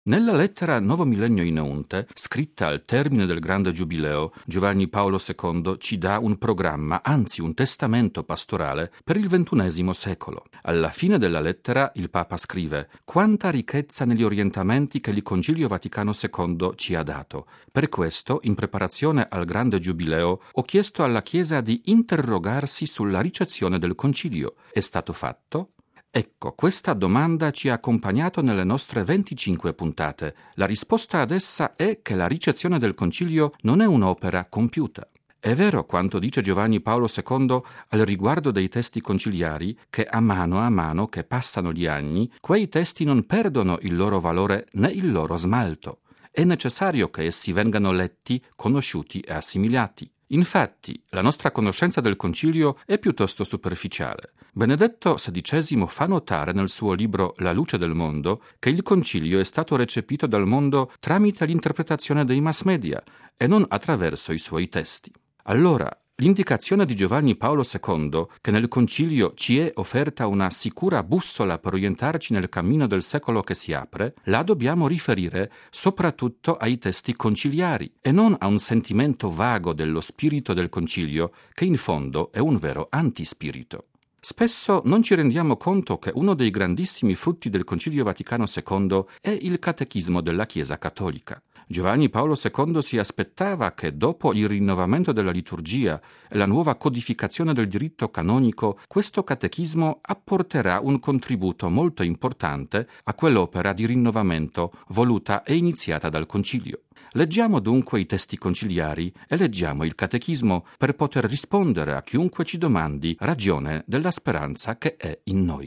Nella lettera Novo Millennio in Eunte, scritta al termine del Grande Giubileo, Giovanni Paolo II ci dà un programma, anzi un testamento pastorale per il XXI secolo. Alla fine della lettera il Papa scrive: «Quanta ricchezza negli orientamenti che il Concilio Vaticano II ci ha dato. Per questo, in preparazione al Grande Giubileo, ho chiesto alla Chiesa di interrogarsi sulla ricezione del Concilio. È stato fatto?» Ecco, questa domanda ci ha accompagnato nelle nostre 25 puntate. La risposta ad essa è che la ricezione del Concilio non è un'opera compiuta. È vero quanto dice Giovanni Paolo II al riguardo dei testi conciliari, che a mano che passano gli anni, quei testi non perdono il loro valore né il loro smalto. È necessario che essi vengano letti, conosciuti e assimilati. Infatti, la nostra conoscenza del Concilio è piuttosto superficiale. Benedetto XVI fa notare nel suo libro La luce del mondo che il Concilio è stato recepito dal mondo tramite l'interpretazione dei mass media e non attraverso i suoi testi. Allora, l'indicazione di Giovanni Paolo II, che nel Concilio ci è offerta una sicura bussola per orientarci nel cammino del secolo che si apre, la dobbiamo riferire soprattutto ai testi conciliari e non a un sentimento vago dello spirito del Concilio, che in fondo è un vero antispirito. Spesso non ci rendiamo conto che uno dei grandissimi frutti del Concilio Vaticano II è il catechismo della Chiesa Cattolica. Giovanni Paolo II si aspettava che dopo il rinnovamento della liturgia e la nuova codificazione del diritto canonico, questo catechismo apporterà un contributo molto importante a quell'opera di rinnovamento voluta e iniziata dal Concilio. Leggiamo dunque i testi conciliari e leggiamo il catechismo per poter rispondere a chiunque ci domandi ragione della speranza che è in noi.